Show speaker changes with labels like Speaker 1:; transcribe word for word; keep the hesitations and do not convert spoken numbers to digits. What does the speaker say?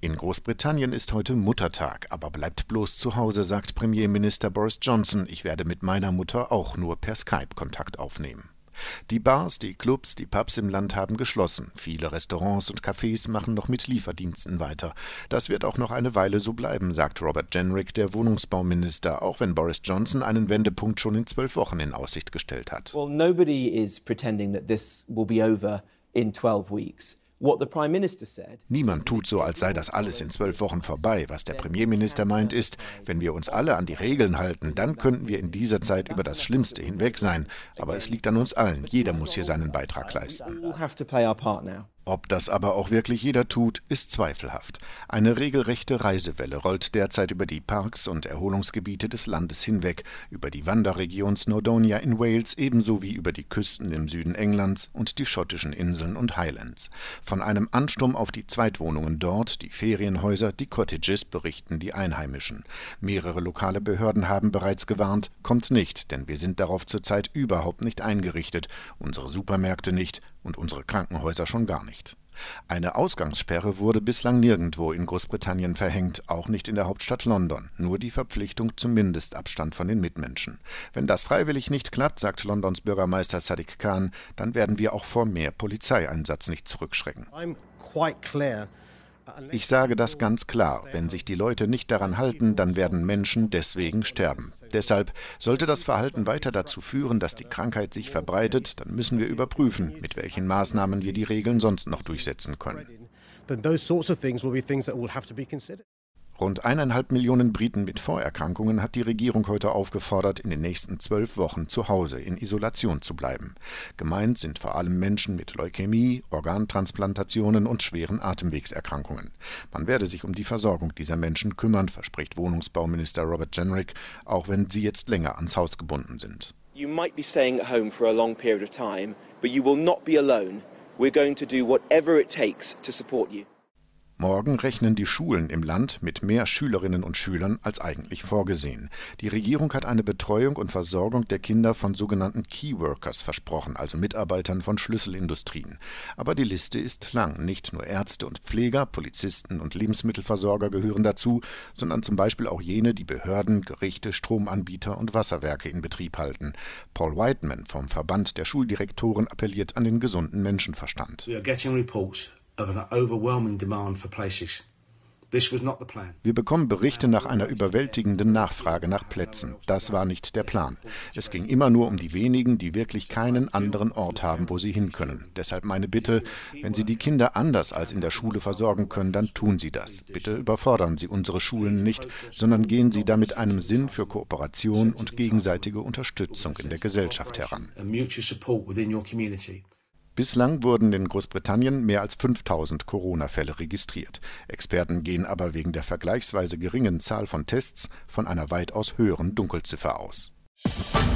Speaker 1: In Großbritannien ist heute Muttertag, aber bleibt bloß zu Hause, sagt Premierminister Boris Johnson. Ich werde mit meiner Mutter auch nur per Skype Kontakt aufnehmen. Die Bars, die Clubs, die Pubs im Land haben geschlossen. Viele Restaurants und Cafés machen noch mit Lieferdiensten weiter. Das wird auch noch eine Weile so bleiben, sagt Robert Jenrick, der Wohnungsbauminister, auch wenn Boris Johnson einen Wendepunkt schon in zwölf Wochen in Aussicht gestellt hat.
Speaker 2: Well, nobody is pretending that this will be over in twelve weeks.
Speaker 1: Niemand tut so, als sei das alles in zwölf Wochen vorbei. Was der Premierminister meint ist, wenn wir uns alle an die Regeln halten, dann könnten wir in dieser Zeit über das Schlimmste hinweg sein. Aber es liegt an uns allen. Jeder muss hier seinen Beitrag leisten. Ob das aber auch wirklich jeder tut, ist zweifelhaft. Eine regelrechte Reisewelle rollt derzeit über die Parks und Erholungsgebiete des Landes hinweg, über die Wanderregion Snowdonia in Wales ebenso wie über die Küsten im Süden Englands und die schottischen Inseln und Highlands. Von einem Ansturm auf die Zweitwohnungen dort, die Ferienhäuser, die Cottages, berichten die Einheimischen. Mehrere lokale Behörden haben bereits gewarnt, kommt nicht, denn wir sind darauf zurzeit überhaupt nicht eingerichtet, unsere Supermärkte nicht und unsere Krankenhäuser schon gar nicht. Eine Ausgangssperre wurde bislang nirgendwo in Großbritannien verhängt, auch nicht in der Hauptstadt London, nur die Verpflichtung zum Mindestabstand von den Mitmenschen. Wenn das freiwillig nicht klappt, sagt Londons Bürgermeister Sadiq Khan, dann werden wir auch vor mehr Polizeieinsatz nicht zurückschrecken. Ich sage das ganz klar, wenn sich die Leute nicht daran halten, dann werden Menschen deswegen sterben. Deshalb, sollte das Verhalten weiter dazu führen, dass die Krankheit sich verbreitet, dann müssen wir überprüfen, mit welchen Maßnahmen wir die Regeln sonst noch durchsetzen können. Rund eineinhalb Millionen Briten mit Vorerkrankungen hat die Regierung heute aufgefordert, in den nächsten zwölf Wochen zu Hause in Isolation zu bleiben. Gemeint sind vor allem Menschen mit Leukämie, Organtransplantationen und schweren Atemwegserkrankungen. Man werde sich um die Versorgung dieser Menschen kümmern, verspricht Wohnungsbauminister Robert Jenrick, auch wenn sie jetzt länger ans Haus gebunden sind.
Speaker 3: You might be staying at home for a long period of time, but you will not be alone. We're going to do whatever it takes to support you.
Speaker 1: Morgen rechnen die Schulen im Land mit mehr Schülerinnen und Schülern als eigentlich vorgesehen. Die Regierung hat eine Betreuung und Versorgung der Kinder von sogenannten Key Workers versprochen, also Mitarbeitern von Schlüsselindustrien. Aber die Liste ist lang. Nicht nur Ärzte und Pfleger, Polizisten und Lebensmittelversorger gehören dazu, sondern zum Beispiel auch jene, die Behörden, Gerichte, Stromanbieter und Wasserwerke in Betrieb halten. Paul Whiteman vom Verband der Schuldirektoren appelliert an den gesunden Menschenverstand.
Speaker 4: We are getting reports of an overwhelming demand for places. This was not the plan.
Speaker 1: Wir bekommen Berichte nach einer überwältigenden Nachfrage nach Plätzen. Das war nicht der Plan. Es ging immer nur um die wenigen, die wirklich keinen anderen Ort haben, wo sie hin können. Deshalb meine Bitte, wenn Sie die Kinder anders als in der Schule versorgen können, dann tun Sie das. Bitte überfordern Sie unsere Schulen nicht, sondern gehen Sie da mit einem Sinn für Kooperation und gegenseitige Unterstützung in der Gesellschaft heran. Bislang wurden in Großbritannien mehr als fünftausend Corona-Fälle registriert. Experten gehen aber wegen der vergleichsweise geringen Zahl von Tests von einer weitaus höheren Dunkelziffer aus.